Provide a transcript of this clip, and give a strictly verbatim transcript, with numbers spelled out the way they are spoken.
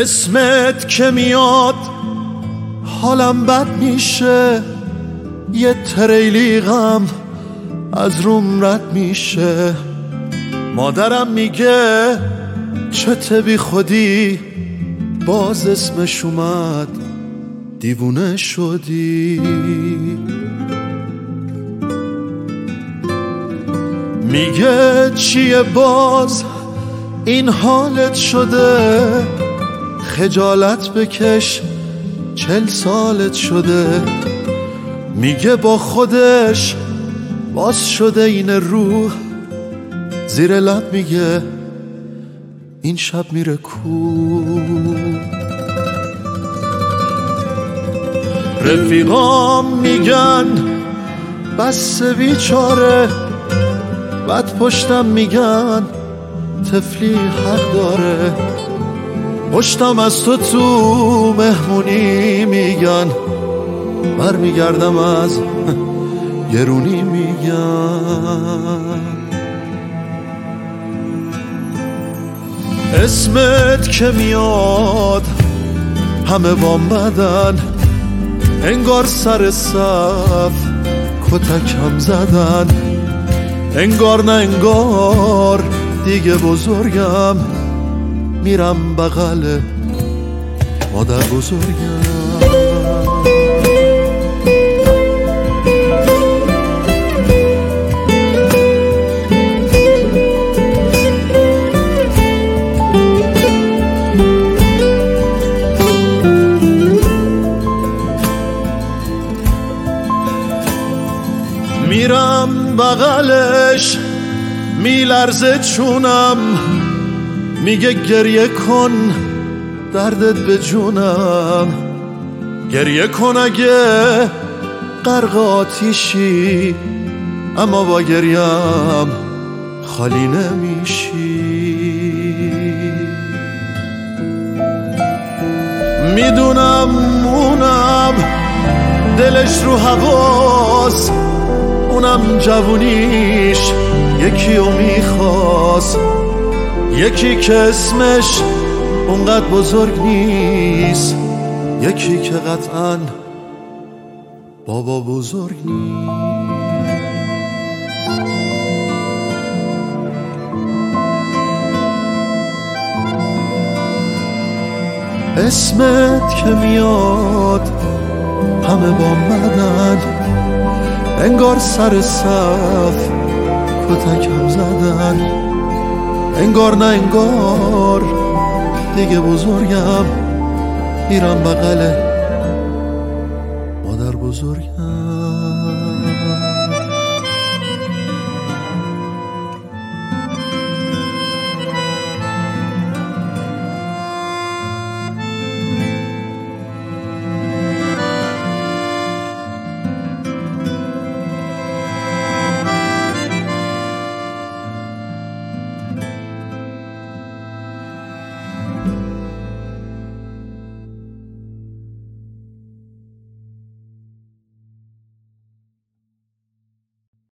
اسمت که میاد حالم بد میشه، یه تریلی غم از روم رد میشه. مادرم میگه چته بی خودی، باز اسمش اومد دیوونه شدی. میگه چیه باز این حالت شده، خجالت بکش چل سالت شده. میگه با خودش باز شده این روح، زیر لب میگه این شب میره کو. رفیقام میگن بس بیچاره، بعد پشتم میگن طفلی حق داره. پشتم از تو تو مهمونی میگن، بر میگردم از گرونی میگن. اسمت که میاد همه وام بدن، انگار سر صف کتکم زدن. انگار نه انگار دیگه بزرگم، میرم بغل مادر بزرگم. میرم بغلش میلرزه چونم، میگه گریه کن دردت به جونم. گریه کن اگه غرق آتیشی، اما با گریم خالی نمیشی. میدونم اونم دلش رو هواست، اونم جوونیش یکی رو میخواست. یکی که اسمش اونقدر بزرگ نیست، یکی که قطعاً بابا بزرگ نیست. اسمت که میاد همه با مدن، انگار سر صف کتکم زدن. انگار نه انگار دیگه بزرگم، میرم بغل مادر بزرگم.